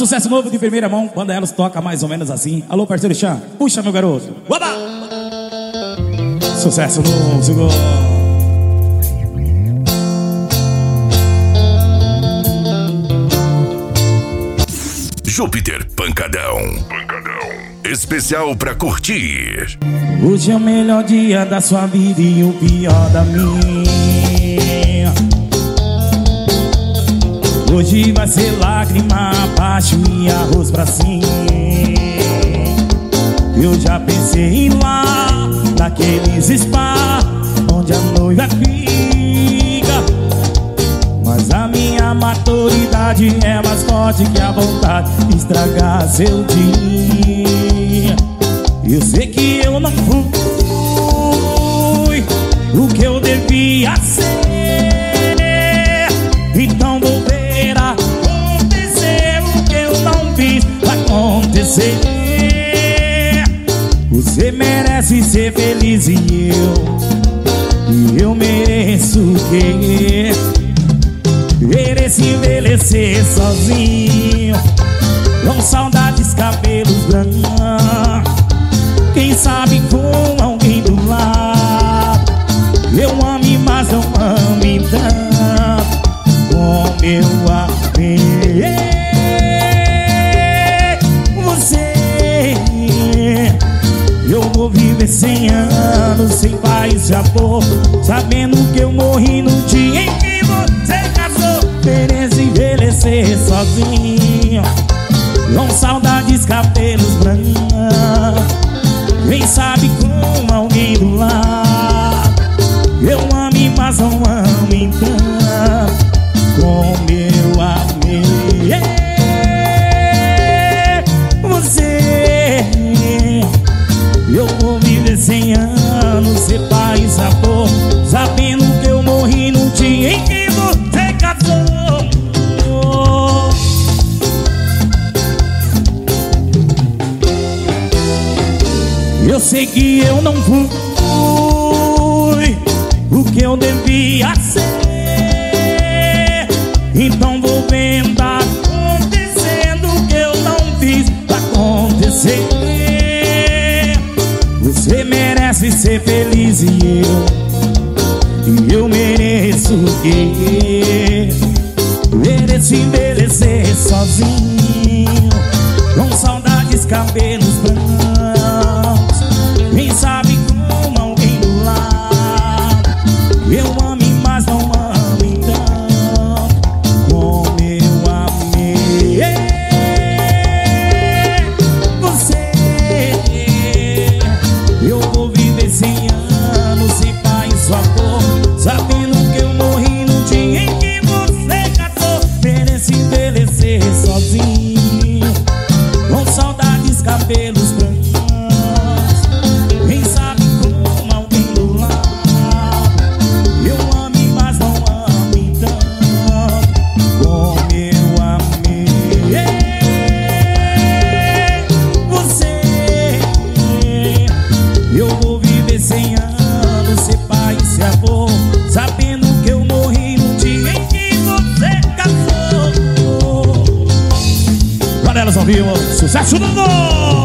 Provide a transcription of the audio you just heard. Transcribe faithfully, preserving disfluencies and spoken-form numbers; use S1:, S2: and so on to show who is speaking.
S1: sucesso novo de primeira mão, quando elas toca mais ou menos assim. Alô, parceiro Chan, puxa meu garoto. Oba! Sucesso novo, segura.
S2: Júpiter Pancadão. Pancadão. Especial pra curtir.
S1: Hoje é o melhor dia da sua vida e o pior da minha. Hoje vai ser lágrima abaixo e arroz pra cima. Eu já pensei em ir lá, naqueles spa onde a noiva fica. Mas a minha maturidade é mais forte que a vontade de estragar seu dia. Eu sei que eu não fui o que eu devia ser, então vou ver acontecer o que eu não fiz acontecer. Você merece ser feliz e eu, e eu mereço o quê? Mereço envelhecer sozinho, com saudades, cabelos brancos, quem sabe com alguém do lado. Eu ame, mas não ame tanto como eu amei você. Eu vou viver cem anos sem paz e amor, sabendo que eu morri no dia em que você casou. Mereço envelhecer sozinho, com saudades, cabelos brancos, quem sabe com alguém do lado. Eu ame, mas não ame tanto como eu amei você. Eu vou viver cem anos sem paz e sabor, sabendo que eu morri no dia em que você casou. Eu sei que eu não fui o que eu devia ser, então vou vendo acontecendo o que eu não fiz acontecer. Você merece ser feliz e eu, e eu mereço o quê? Mereço envelhecer sozinho, com saudades, cabelos brancos, quem sabe com alguém do lado. Eu ame, mas não ame tanto como eu amei você. Eu vou viver cem anos sem paz e amor, sabendo que eu morri no dia em que você casou. Merece envelhecer sozinho, com saudades, cabelos brancos, quem sabe com alguém do lado. Eu ame, mas não ame tanto como eu amei você. Eu vou viver cem anos sem paz e amor, sabendo que eu morri no dia em que você casou. Panelas ao vivo, sucesso do mundo!